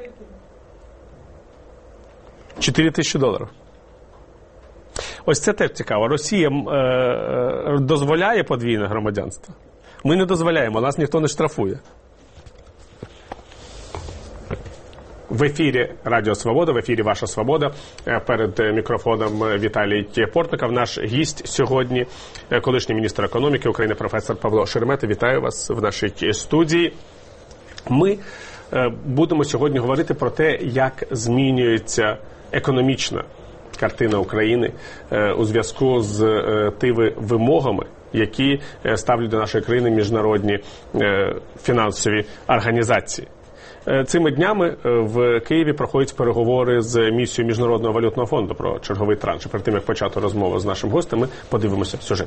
$4000. Ось це теж цікаво. Росія дозволяє подвійне громадянство? Ми не дозволяємо, нас ніхто не штрафує. В ефірі Радіо Свобода, в ефірі Ваша Свобода. Перед мікрофоном Віталій Портников. Наш гість сьогодні, колишній міністр економіки України, професор Павло Шеремета. Вітаю вас в нашій студії. Ми будемо сьогодні говорити про те, як змінюється економічна картина України у зв'язку з тими вимогами, які ставлять до нашої країни міжнародні фінансові організації. Цими днями в Києві проходять переговори з місією Міжнародного валютного фонду про черговий транш. Перед тим, як почати розмову з нашим гостем, ми подивимося сюжет.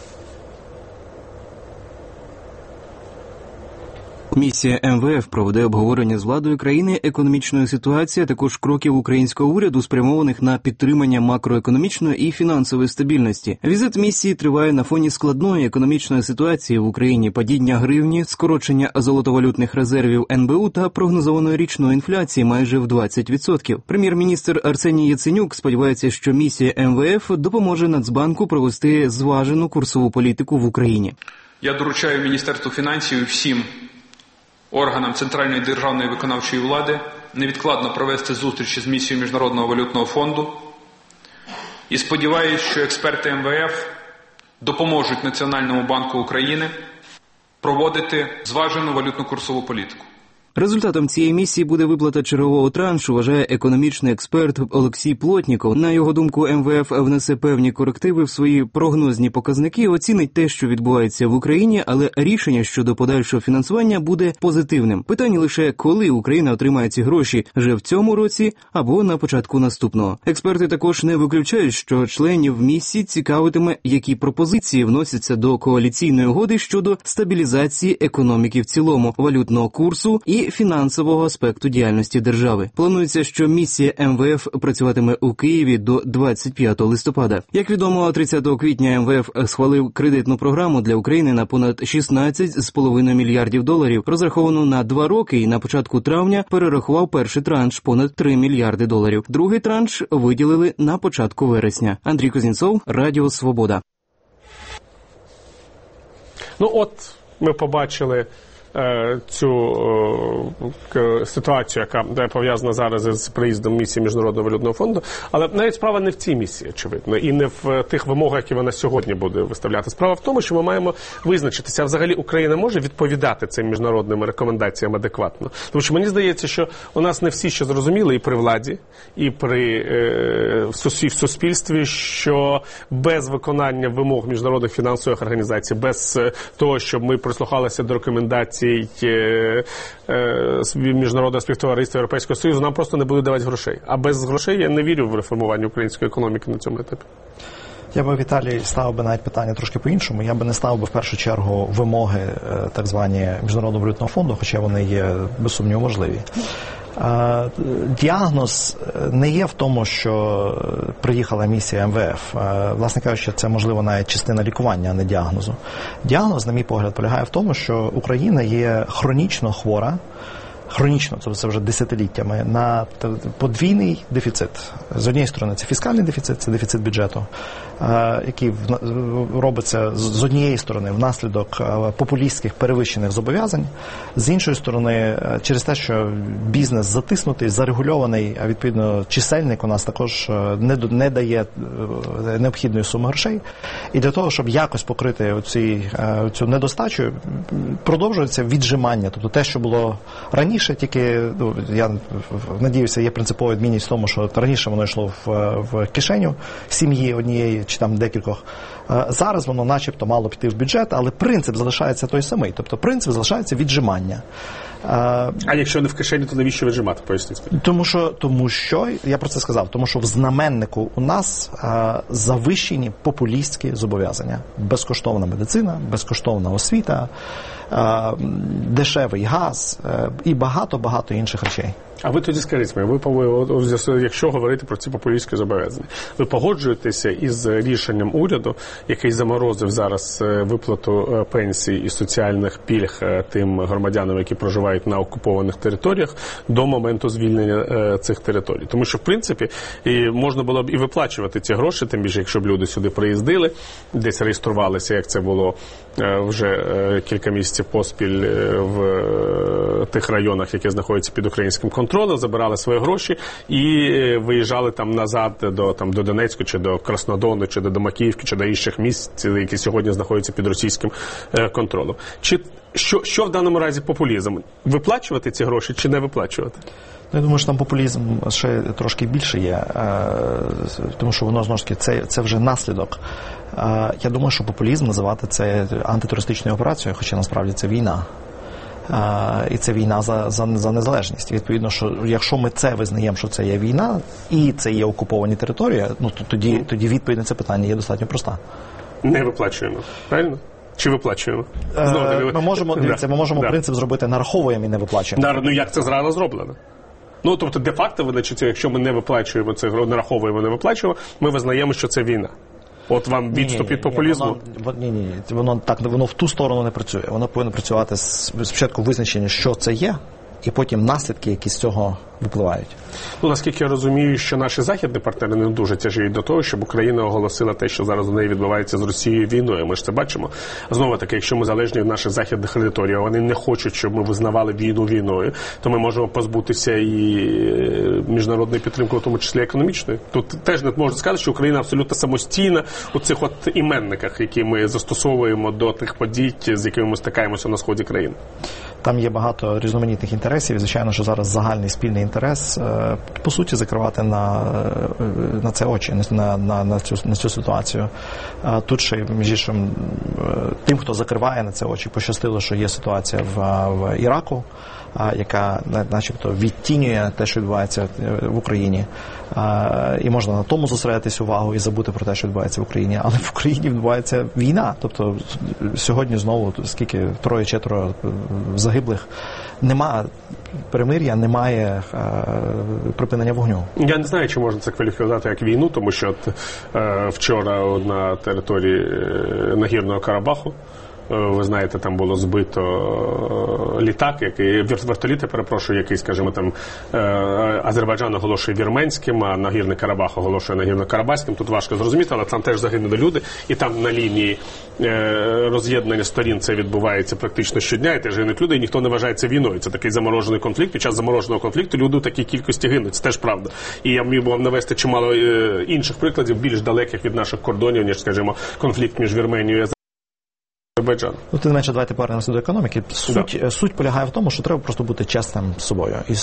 Місія МВФ проведе обговорення з владою країни економічної ситуації, а також кроків українського уряду, спрямованих на підтримання макроекономічної і фінансової стабільності. Візит місії триває на фоні складної економічної ситуації в Україні, падіння гривні, скорочення золотовалютних резервів НБУ та прогнозованої річної інфляції майже в 20%. Прем'єр-міністр Арсеній Яценюк сподівається, що місія МВФ допоможе Нацбанку провести зважену курсову політику в Україні. Я доручаю Міністерству фінансів і всім органам центральної державної виконавчої влади невідкладно провести зустрічі з місією Міжнародного валютного фонду і сподіваюся, що експерти МВФ допоможуть Національному банку України проводити зважену валютно-курсову політику. Результатом цієї місії буде виплата чергового траншу, вважає економічний експерт Олексій Плотніков. На його думку, МВФ внесе певні корективи в свої прогнозні показники, оцінить те, що відбувається в Україні, але рішення щодо подальшого фінансування буде позитивним. Питання лише, коли Україна отримає ці гроші – вже в цьому році або на початку наступного. Експерти також не виключають, що членів місії цікавитиме, які пропозиції вносяться до коаліційної угоди щодо стабілізації економіки в цілому, валютного курсу і фінансового аспекту діяльності держави. Планується, що місія МВФ працюватиме у Києві до 25 листопада. Як відомо, 30 квітня МВФ схвалив кредитну програму для України на понад $16,5 мільярдів, розраховану на 2 роки, і на початку травня перерахував перший транш понад $3 мільярди. Другий транш виділили на початку вересня. Андрій Кузнєцов, Радіо Свобода. От ми побачили цю ситуацію, яка пов'язана зараз з приїздом місії Міжнародного валютного фонду. Але навіть справа не в цій місії, очевидно, і не в тих вимогах, які вона сьогодні буде виставляти. Справа в тому, що ми маємо визначитися, а взагалі Україна може відповідати цим міжнародним рекомендаціям адекватно. Тому що мені здається, що у нас не всі ще зрозуміли і при владі, і в суспільстві, що без виконання вимог міжнародних фінансових організацій, без того, щоб ми прислухалися до рекомендацій Міжнародного співтовариства Європейського Союзу, нам просто не будуть давати грошей. А без грошей я не вірю в реформування української економіки на цьому етапі. Я би, Віталій, ставив би навіть питання трошки по-іншому. Я би не ставив би в першу чергу вимоги так звані Міжнародного валютного фонду, хоча вони є без сумніву важливі. Діагноз не є в тому, що приїхала місія МВФ. Власне кажучи, це, можливо, навіть частина лікування, а не діагнозу. Діагноз, на мій погляд, полягає в тому, що Україна є хронічно хвора, тобто це вже десятиліттями, на подвійний дефіцит. З однієї сторони, це фіскальний дефіцит, це дефіцит бюджету, який робиться з однієї сторони внаслідок популістських перевищених зобов'язань, з іншої сторони, через те, що бізнес затиснутий, зарегульований, а відповідно чисельник у нас також не дає необхідної суми грошей. І для того, щоб якось покрити цю недостачу, продовжується віджимання. Тобто те, що було раніше, тільки, я надіюся, є принципова відмінність в тому, що раніше воно йшло в кишеню сім'ї однієї чи там декількох. Зараз воно начебто мало піти в бюджет, але принцип залишається той самий. Тобто принцип залишається віджимання. А якщо не в кишені, то навіщо віджимати, поясніть? Тому що, я про це сказав, тому що в знаменнику у нас завищені популістські зобов'язання. Безкоштовна медицина, безкоштовна освіта, дешевий газ і багато-багато інших речей. А ви тоді скажіть мені, якщо говорити про ці популістські зобов'язання, ви погоджуєтеся із рішенням уряду, який заморозив зараз виплату пенсій і соціальних пільг тим громадянам, які проживають проживають на окупованих територіях до моменту звільнення цих територій. Тому що, в принципі, можна було б і виплачувати ці гроші, тим більше, якщо б люди сюди приїздили, десь реєструвалися, як це було вже кілька місяців поспіль в тих районах, які знаходяться під українським контролем, забирали свої гроші і виїжджали там назад до Донецьку, чи до Краснодону, чи до Макіївки, чи до інших місць, які сьогодні знаходяться під російським контролем. Що в даному разі популізм? Виплачувати ці гроші чи не виплачувати? Я думаю, що там популізм ще трошки більше є, тому що воно, знову ж таки, це вже наслідок. Я думаю, що популізм називати це антитерористичною операцією, хоча насправді це війна. І це війна за незалежність. І відповідно, що якщо ми це визнаємо, що це є війна, і це є окуповані території, ну, то тоді відповідь на це питання є достатньо проста. Не виплачуємо, правильно? Чи виплачуємо? Ми можемо принцип зробити нараховуємо і не виплачуємо. Ну як це зразу зроблено? Ну, тобто, де-факто, значить, якщо ми не виплачуємо це, нараховуємо, не виплачуємо, ми визнаємо, що це війна. От вам відступ від популізму? Ні. Воно в ту сторону не працює. Воно повинно працювати спочатку визначення, що це є, і потім наслідки, які з цього випливають. Ну, наскільки я розумію, що наші західні партнери не дуже тяжіють до того, щоб Україна оголосила те, що зараз у неї відбувається з Росією війною. Ми ж це бачимо. Знову таки, якщо ми залежні від наших західних кредиторів, а вони не хочуть, щоб ми визнавали війну війною, то ми можемо позбутися і міжнародної підтримки, в тому числі економічної. Тут теж не можна сказати, що Україна абсолютно самостійна у цих от іменниках, які ми застосовуємо до тих подій, з якими ми стикаємося на сході країни. Там є багато різноманітних інтересів. Звичайно, що зараз загальний спільний інтерес, по суті, закривати на це очі, на цю ситуацію. Тут ще, між іншим, тим, хто закриває на це очі, пощастило, що є ситуація в Іраку, яка начебто відтінює те, що відбувається в Україні. І можна на тому зосередитись увагу і забути про те, що відбувається в Україні. Але в Україні відбувається війна. Тобто сьогодні знову, скільки, 3-4 загиблих, немає перемир'я, немає припинення вогню. Я не знаю, чи можна це кваліфікувати як війну, тому що вчора на території Нагірного Карабаху, ви знаєте, там було збито літак, вертоліт, який, скажімо, там Азербайджан оголошує вірменським, а Нагірний Карабах оголошує Нагірно-Карабахським. Тут важко зрозуміти, але там теж загинули люди, і там на лінії роз'єднання сторін це відбувається практично щодня, і теж гинуть люди, і ніхто не вважає це війною. Це такий заморожений конфлікт. Під час замороженого конфлікту люди в такій кількості гинуть. Це теж правда. І я міг би вам навести чимало інших прикладів, більш далеких від наших кордонів, ніж, скажімо, конфлікт між Вірменією і Азербайджаном. Ну, тим не менше, давайте повернемося до економіки. Суть полягає в тому, що треба просто бути чесним з собою. І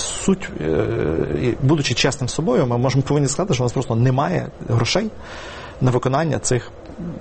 будучи чесним з собою, ми повинні сказати, що у нас просто немає грошей на виконання цих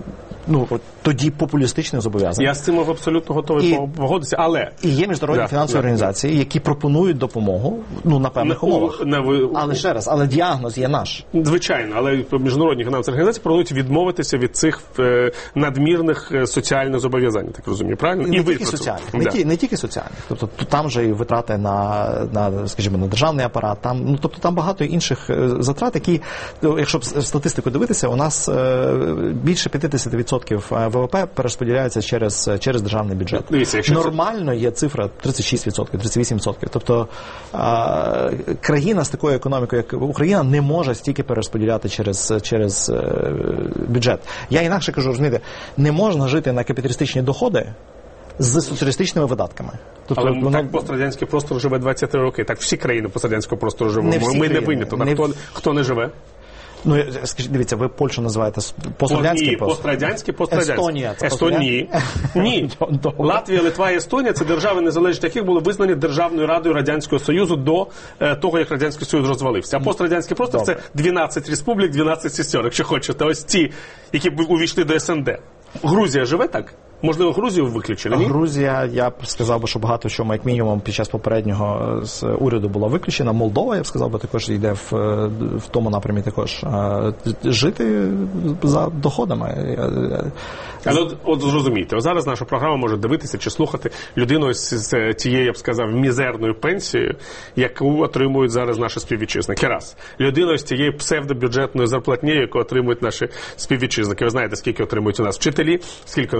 тоді популістичних зобов'язань. Я з цим абсолютно готовий погодитися, але... І є міжнародні фінансові організації, які пропонують допомогу, на певних умовах. Але ще раз, діагноз є наш. Звичайно, але міжнародні фінансові організації пропонують відмовитися від цих надмірних соціальних зобов'язань, так розумію, правильно? І не тільки соціальних. Не тільки соціальних. Тобто там же і витрати на скажімо, на державний апарат, там багато інших затрат, які, якщо статистику дивитися, у нас більше 50% ВВП перерозподіляється через державний бюджет. Нормально є цифра 36%, 38%. Тобто країна з такою економікою, як Україна, не може стільки перерозподіляти через бюджет. Я інакше кажу, розумієте, не можна жити на капіталістичні доходи з соціалістичними видатками. Тобто, але так пострадянський простор живе 23 роки. Так всі країни пострадянського простору живуть. Ми не виняток. Хто не живе? Скажіть, дивіться, ви Польщу називаєте пострадянський пострадянський. Естонія. Ні. Латвія, Литва і Естонія – це держави, незалежні яких були визнані Державною Радою Радянського Союзу до того, як Радянський Союз розвалився. А пострадянський простор – це 12 республік, 12 сестер, якщо хочете. Ось ті, які увійшли до СНД. Грузія живе так? Можливо, Грузію виключили? Ні? Грузія, я б сказав, що багато чому, як мінімум, під час попереднього з уряду була виключена. Молдова, я б сказав, також йде в тому напрямі також. Жити за доходами. Але от зрозумійте, зараз нашу програму може дивитися чи слухати людину з тією, я б сказав, мізерною пенсією, яку отримують зараз наші співвітчизники. Раз. Людина з тією псевдобюджетною зарплатнею, яку отримують наші співвітчизники. Ви знаєте, скільки отримують у нас вчителі, скільки у нас отримують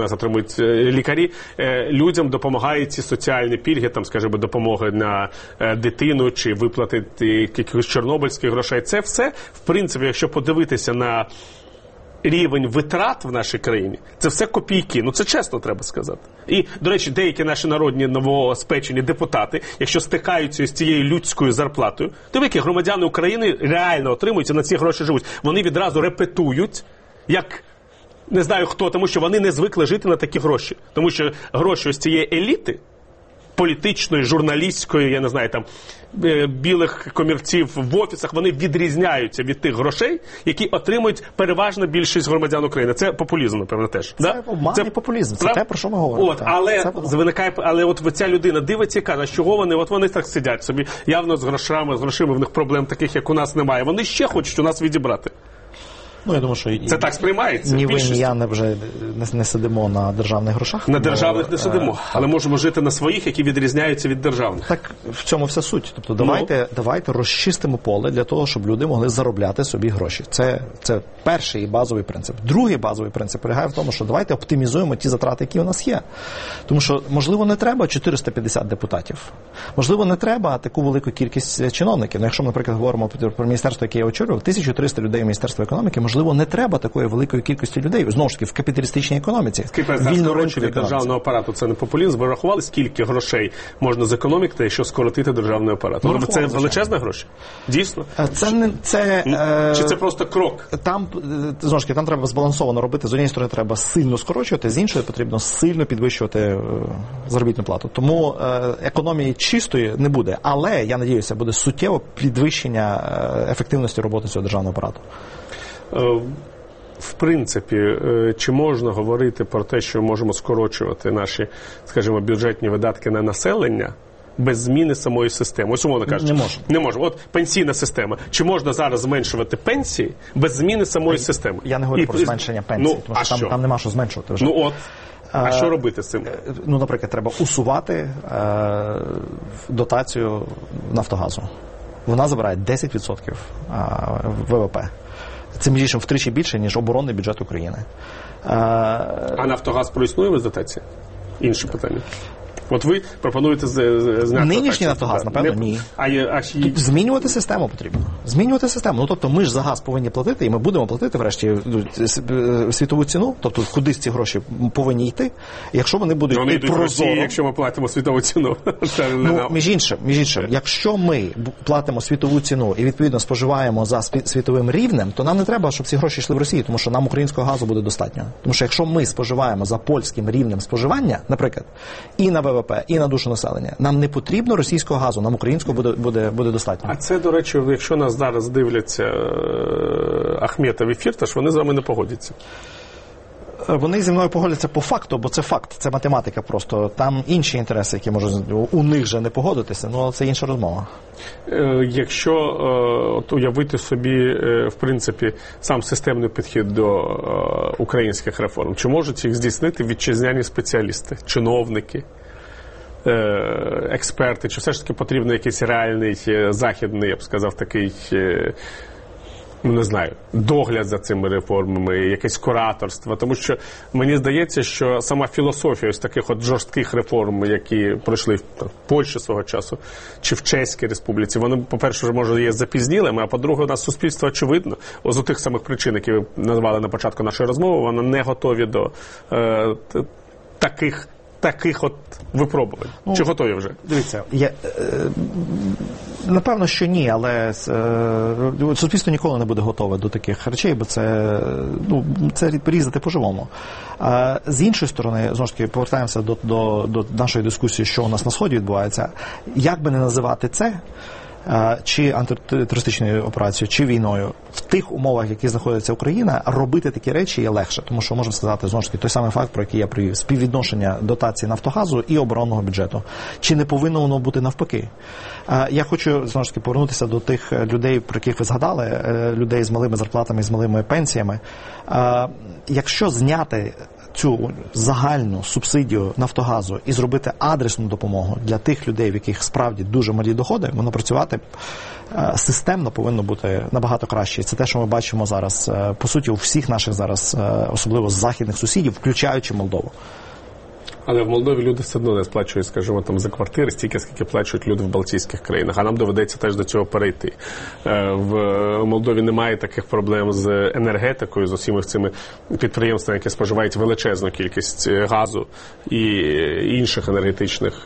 лікарі людям допомагають ці соціальні пільги, там, скажімо, допомоги на дитину чи виплатити якихось чорнобильських грошей. Це все, в принципі, якщо подивитися на рівень витрат в нашій країні, це все копійки. Ну, це чесно треба сказати. І, до речі, деякі наші народні новоспечені депутати, якщо стикаються з цією людською зарплатою, то які громадяни України реально отримують і на ці гроші живуть. Вони відразу репетують, як не знаю хто, тому що вони не звикли жити на такі гроші. Тому що гроші ось цієї еліти, політичної, журналістської, я не знаю, там, білих комірців в офісах, вони відрізняються від тих грошей, які отримують переважна більшість громадян України. Це популізм, напевно, теж. Це обманний популізм, це те, про що ми говоримо. Але от ця людина дивиться і каже, чого вони так сидять собі, явно з грошима в них проблем таких, як у нас немає. Вони ще хочуть у нас відібрати. Ну, я думаю, що це так сприймається. Ні ви, ні я вже не сидимо на державних грошах. На державних не сидимо, але можемо жити на своїх, які відрізняються від державних. Так в цьому вся суть. Тобто давайте розчистимо поле для того, щоб люди могли заробляти собі гроші. Це перший базовий принцип. Другий базовий принцип полягає в тому, що давайте оптимізуємо ті затрати, які у нас є. Тому що, можливо, не треба 450 депутатів. Можливо, не треба таку велику кількість чиновників. Ну, якщо ми, наприклад, говоримо про міністерство, яке я очолював, 1300 людей в Міністерстві економіки, можливо, не треба такої великої кількості людей. Знову ж таки, в капіталістичній економіці. Скільки від державного апарату, це не популізм. Ви рахували, скільки грошей можна зекономити, якщо скоротити державний апарат? Це величезні гроші? Дійсно? Чи це просто крок? Знову ж таки, там треба збалансовано робити. З однієї сторони треба сильно скорочувати, з іншої потрібно сильно підвищувати заробітну плату. Тому економії чистої не буде. Але, я надіюся, буде суттєво підвищення ефективності роботи цього державного апарату. В принципі, чи можна говорити про те, що можемо скорочувати наші, скажімо, бюджетні видатки на населення без зміни самої системи? Ось, умовно кажучи, не можемо. От пенсійна система. Чи можна зараз зменшувати пенсії без зміни самої системи? Я не говорю про зменшення пенсій, тому що там нема що зменшувати вже. А що робити з цим? Наприклад, треба усувати дотацію Нафтогазу. Вона забирає 10% ВВП. Це, між іншим, втричі більше, ніж оборонний бюджет України. А Нафтогаз проіснує без дотації? Інше питання. От ви пропонуєте зняти нинішній Нафтогаз, напевно, ні. Тут змінювати систему потрібно. Змінювати систему. Тобто ми ж за газ повинні платити, і ми будемо платити врешті світову ціну, тобто кудись ці гроші повинні йти. Якщо вони будуть йти прозоро... якщо ми платимо світову ціну. Між іншим, якщо ми платимо світову ціну і, відповідно, споживаємо за світовим рівнем, то нам не треба, щоб ці гроші йшли в Росію, тому що нам українського газу буде достатньо. Тому що якщо ми споживаємо за польським рівнем споживання, наприклад, і на ВВП, і на душу населення. Нам не потрібно російського газу, нам українського буде достатньо. А це, до речі, якщо нас зараз дивляться Ахметов і Фірташ, вони з вами не погодяться. Вони зі мною погодяться по факту, бо це факт, це математика просто. Там інші інтереси, які можуть у них же не погодитися, але це інша розмова. Якщо уявити собі, в принципі, сам системний підхід до українських реформ, чи можуть їх здійснити вітчизняні спеціалісти, чиновники, експерти, чи все ж таки потрібен якийсь реальний західний, я б сказав, такий, не знаю, догляд за цими реформами, якесь кураторство, тому що мені здається, що сама філософія ось таких от жорстких реформ, які пройшли в Польщі свого часу, чи в Чеській Республіці, вони, по-перше, вже, може, є запізнілими, а по-друге, у нас суспільство, очевидно, з тих самих причин, які ви назвали на початку нашої розмови, вони не готові до таких от випробувань. Чи готові вже? Дивіться, напевно, що ні, але суспільство ніколи не буде готове до таких речей, бо це різати по-живому. З іншої сторони, знову ж таки, повертаємося до нашої дискусії, що у нас на Сході відбувається. Як би не називати це, чи антитерористичною операцією, чи війною, в тих умовах, які знаходиться Україна, робити такі речі є легше. Тому що, можемо сказати, знову ж таки, той самий факт, про який я привів, співвідношення дотації Нафтогазу і оборонного бюджету. Чи не повинно воно бути навпаки? Я хочу, знову ж таки, повернутися до тих людей, про яких ви згадали, людей з малими зарплатами, з малими пенсіями. Якщо зняти цю загальну субсидію Нафтогазу і зробити адресну допомогу для тих людей, в яких справді дуже малі доходи, воно працювати системно повинно бути набагато краще. Це те, що ми бачимо зараз, по суті, у всіх наших зараз, особливо західних сусідів, включаючи Молдову. Але в Молдові люди все одно не сплачують, скажімо, там за квартири стільки, скільки плачують люди в Балтійських країнах, а нам доведеться теж до цього перейти. В Молдові немає таких проблем з енергетикою, з усіма цими підприємствами, які споживають величезну кількість газу і інших енергетичних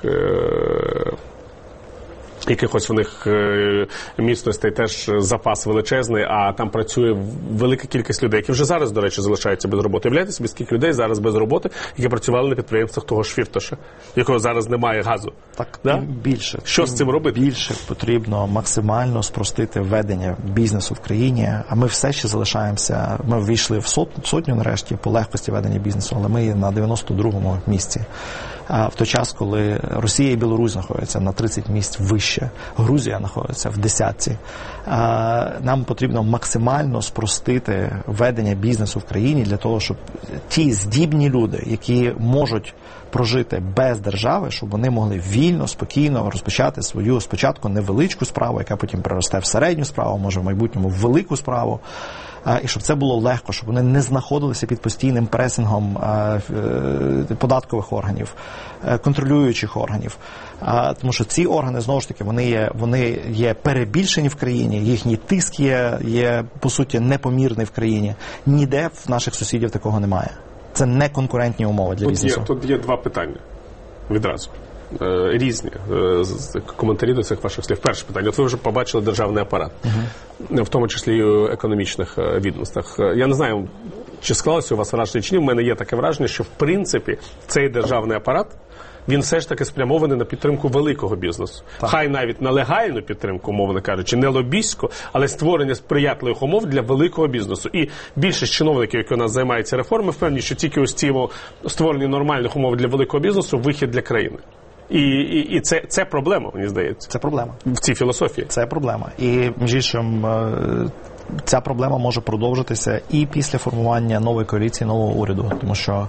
якихось в них міцностей теж запас величезний, а там працює велика кількість людей, які вже зараз, до речі, залишаються без роботи. Уявляєте собі, скільки людей зараз без роботи, які працювали на підприємствах того ж Фірташа, якого зараз немає газу. Так, да? Більше. Що з цим робити? Більше потрібно максимально спростити ведення бізнесу в країні, а ми все ще залишаємося, ми ввійшли в сотню нарешті по легкості ведення бізнесу, але ми на 92-му місці. В той час, коли Росія і Білорусь знаходяться на 30 місць вище, Грузія знаходиться в 10-ці, нам потрібно максимально спростити ведення бізнесу в країні для того, щоб ті здібні люди, які можуть прожити без держави, щоб вони могли вільно, спокійно розпочати свою спочатку невеличку справу, яка потім переросте в середню справу, може в майбутньому в велику справу. І щоб це було легко, щоб вони не знаходилися під постійним пресингом податкових органів, контролюючих органів. Тому що ці органи, знову ж таки, вони є перебільшені в країні, їхній тиск є, по суті, непомірний в країні. Ніде в наших сусідів такого немає. Це не конкурентні умови для бізнесу. Тут є два питання відразу. Різні коментарі до цих ваших слів. Перше питання. От ви вже побачили державний апарат, в тому числі і у економічних відомствах. Я не знаю, чи склалося у вас враження, чи ні. У мене є таке враження, що в принципі цей державний апарат, він все ж таки спрямований на підтримку великого бізнесу. Так. Хай навіть на легальну підтримку, умовно кажучи, не лобістську, але створення сприятливих умов для великого бізнесу. І більшість чиновників, які у нас займаються реформами, впевнені, що тільки ось ці створення нормальних умов для великого бізнесу – вихід для країни. І це проблема, мені здається. Це проблема. В цій філософії. Це проблема. І, між іншим, ця проблема може продовжитися і після формування нової коаліції, нового уряду. Тому що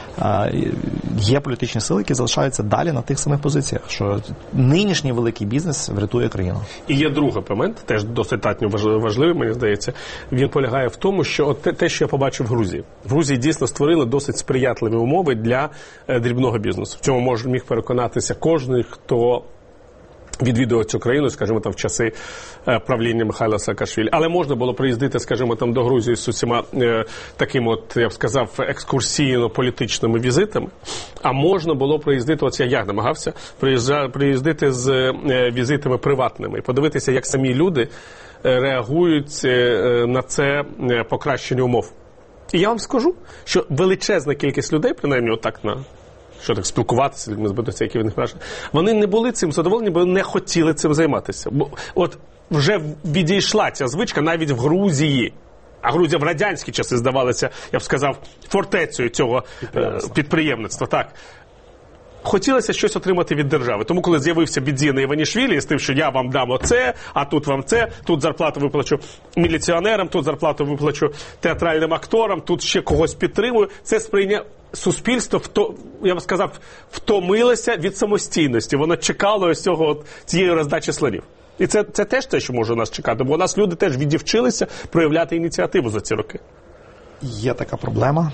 є політичні сили, які залишаються далі на тих самих позиціях, що нинішній великий бізнес врятує країну. І є другий момент, теж достатньо важливий, мені здається. Він полягає в тому, що от те, що я побачив в Грузії. В Грузії дійсно створили досить сприятливі умови для дрібного бізнесу. В цьому міг переконатися кожен, хто відвідував цю країну, скажімо, там в часи правління Михайла Саакашвілі. Але можна було приїздити, скажімо, там до Грузії з усіма такими, от, я б сказав, екскурсійно-політичними візитами. А можна було приїздити, от я намагався, приїздити з візитами приватними і подивитися, як самі люди реагують на це покращення умов. І я вам скажу, що величезна кількість людей, принаймні отак спілкуватися з людьми, збитися, які в них вражені, вони не були цим задоволені, бо не хотіли цим займатися. Бо от вже відійшла ця звичка навіть в Грузії. А Грузія в радянські часи здавалася, я б сказав, фортецею цього підприємництва. Так. Хотілося щось отримати від держави. Тому, коли з'явився Бідзіна Іванішвілі з тим, що я вам дам оце, а тут вам це, тут зарплату виплачу міліціонерам, тут зарплату виплачу театральним акторам, тут ще когось підтримую, це сприйняв суспільство, я б сказав, втомилося від самостійності. Воно чекало ось цієї роздачі слонів. І це теж те, що може нас чекати, бо у нас люди теж відівчилися проявляти ініціативу за ці роки. Є така проблема.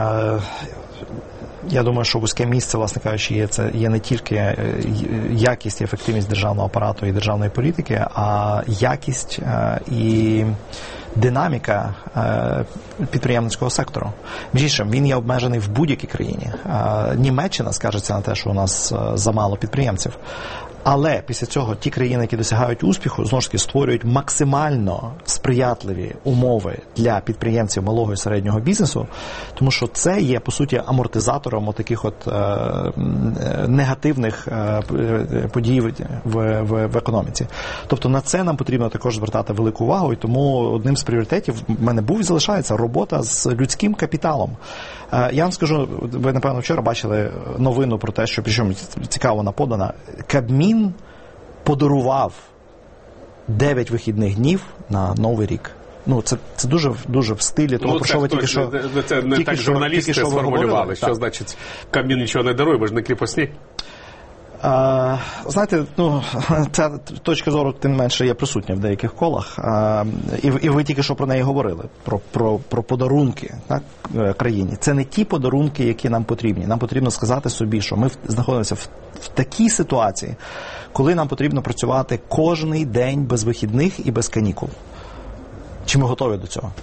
Я думаю, що вузьке місце, власне кажучи, є не тільки якість і ефективність державного апарату і державної політики, а якість і динаміка підприємницького сектору. Між іншим, він є обмежений в будь-якій країні. Німеччина скаржиться на те, що у нас замало підприємців. Але після цього ті країни, які досягають успіху, знову ж таки створюють максимально сприятливі умови для підприємців малого і середнього бізнесу, тому що це є, по суті, амортизатором таких негативних подій в економіці. Тобто на це нам потрібно також звертати велику увагу, і тому одним з пріоритетів в мене був і залишається робота з людським капіталом. Я вам скажу, ви, напевно, вчора бачили новину про те, що, причому цікаво вона подана, Кабмін подарував 9 вихідних днів на Новий рік. Це дуже в стилі того, про що ви тільки що... Це не так журналісти сформулювали, що значить Кабмін нічого не дарує, ви ж не кріпосні. Знаєте, ця точка зору, тим не менше, є присутня в деяких колах. І ви тільки що про неї говорили, про подарунки, так, країні. Це не ті подарунки, які нам потрібні. Нам потрібно сказати собі, що ми знаходимося в такій ситуації, коли нам потрібно працювати кожний день без вихідних і без канікул. Чи ми готові до цього?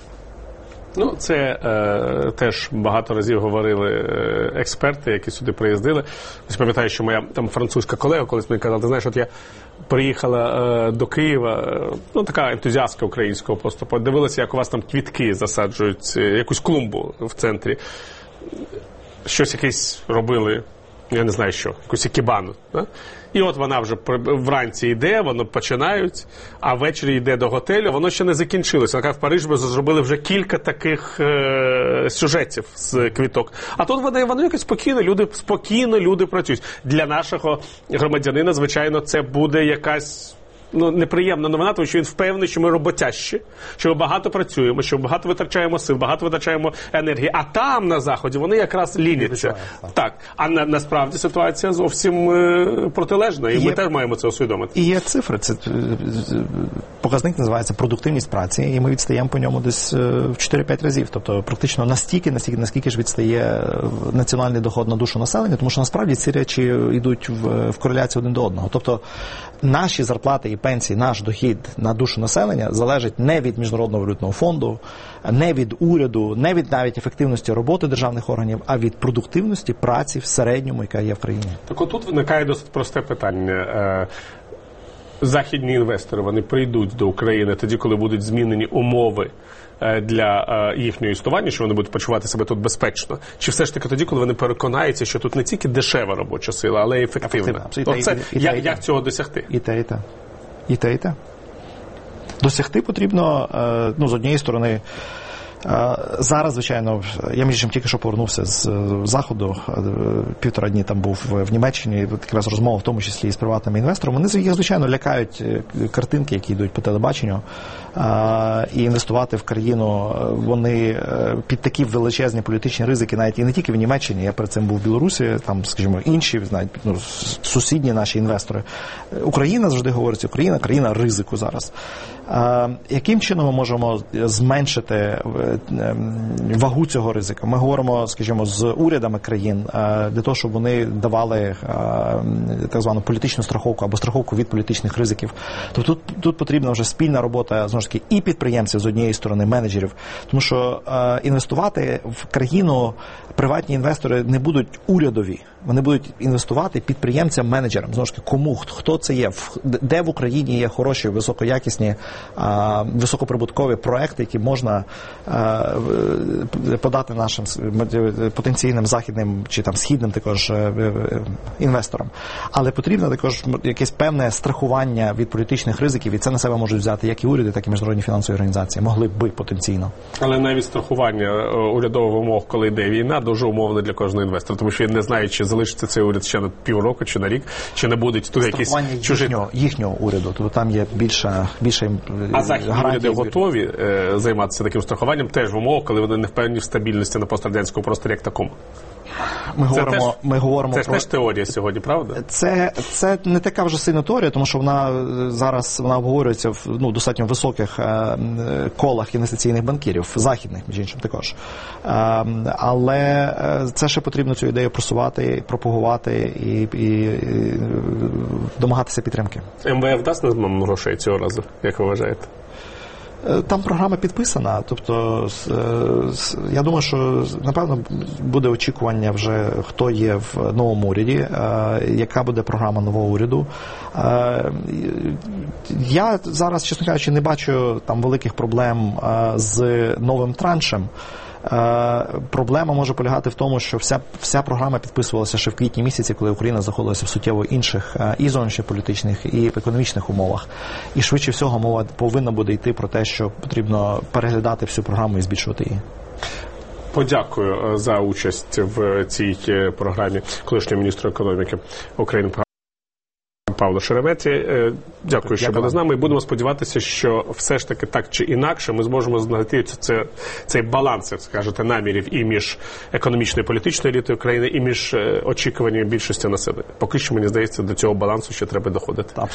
Це теж багато разів говорили експерти, які сюди приїздили. Ось пам'ятаю, що моя там французька колега колись мені казала, ти знаєш, от я приїхала до Києва, така ентузіастка українського просто, подивилася, як у вас там квітки засаджують, якусь клумбу в центрі. Щось якесь робили, я не знаю що, якусь екібану. Да? І от вона вже вранці йде, вони починають, а ввечері йде до готелю, воно ще не закінчилося. В Парижі ми зробили вже кілька таких сюжетів з квіток. А тут вони якось спокійно люди працюють. Для нашого громадянина, звичайно, це буде якась неприємна новина, тому що він впевнений, що ми роботящі, що ми багато працюємо, що ми багато витрачаємо сил, багато витрачаємо енергії. А там, на Заході, вони якраз ліняться. Так. А насправді ситуація зовсім протилежна, і ми теж маємо це усвідомити. І є цифри. Це показник називається продуктивність праці, і ми відстаємо по ньому десь в 4-5 разів. Тобто практично наскільки ж відстає національний доход на душу населення, тому що насправді ці речі йдуть в кореляцію один до одного. Тобто наші зарплати і пенсії, наш дохід на душу населення залежить не від Міжнародного валютного фонду, не від уряду, не від навіть ефективності роботи державних органів, а від продуктивності праці в середньому, яка є в країні. Так отут виникає досить просте питання. Західні інвестори, вони прийдуть до України тоді, коли будуть змінені умови для їхнього існування, що вони будуть почувати себе тут безпечно? Чи все ж таки тоді, коли вони переконаються, що тут не тільки дешева робоча сила, але й ефективна? Як цього досягти? І те, і те. І те, і те. Досягти потрібно, з однієї сторони, зараз, звичайно, я між іншим тільки що повернувся з Заходу, 1,5 дні там був в Німеччині, якраз розмова в тому числі і з приватними інвесторами. Вони їх, звичайно, лякають картинки, які йдуть по телебаченню, і інвестувати в країну вони під такі величезні політичні ризики, навіть і не тільки в Німеччині, я перед цим був в Білорусі, там, скажімо, інші, сусідні наші інвестори. Україна, завжди говориться, Україна – країна ризику зараз. Яким чином ми можемо зменшити вагу цього ризику? Ми говоримо, скажімо, з урядами країн для того, щоб вони давали так звану політичну страховку або страховку від політичних ризиків. Тобто тут потрібна вже спільна робота, знову ж таки, і підприємців з однієї сторони, менеджерів. Тому що інвестувати в країну приватні інвестори не будуть урядові. Вони будуть інвестувати підприємцям, менеджерам. Знову ж таки, кому? Хто це є? Де в Україні є хороші, високоякісні, високоприбуткові проекти, які можна подати нашим потенційним західним чи там східним також інвесторам. Але потрібно також якесь певне страхування від політичних ризиків, і це на себе можуть взяти як і уряди, так і міжнародні фінансові організації. Могли б потенційно. Але навіть страхування урядових вимог, коли йде війна, дуже умовне для кожного інвестора, тому що він не знає, чи залишиться цей уряд ще на півроку, чи на рік, чи не будуть тут якісь чужі... їхнього уряду, тобто там є більше А західні уряди готові займатися таким страхуванням теж в умовах, коли вони не впевнені в стабільності на пострадянському просторі як такому? Ми говоримо це теж теорія сьогодні, правда? Це не така вже сильна теорія, тому що вона зараз обговорюється в достатньо високих колах інвестиційних банкірів, західних, між іншим також. Але це ще потрібно цю ідею просувати, пропагувати і домагатися підтримки. МВФ дасть нам грошей цього разу, як ви вважаєте? Там програма підписана, тобто я думаю, що напевно буде очікування вже, хто є в новому уряді, яка буде програма нового уряду. Я зараз, чесно кажучи, не бачу там великих проблем з новим траншем. Проблема може полягати в тому, що вся програма підписувалася ще в квітні місяці, коли Україна знаходилася в суттєво інших і зовнішньополітичних, і економічних умовах. І швидше всього мова повинна буде йти про те, що потрібно переглядати всю програму і збільшувати її. Подякую за участь в цій програмі колишнього міністра економіки України Павло Шеремета. Дякую, що були з нами. І будемо сподіватися, що все ж таки так чи інакше ми зможемо знайти цей баланс, як скажете, намірів і між економічною і політичною елітою країни, і між очікуваннями більшості населення. Поки що, мені здається, до цього балансу ще треба доходити.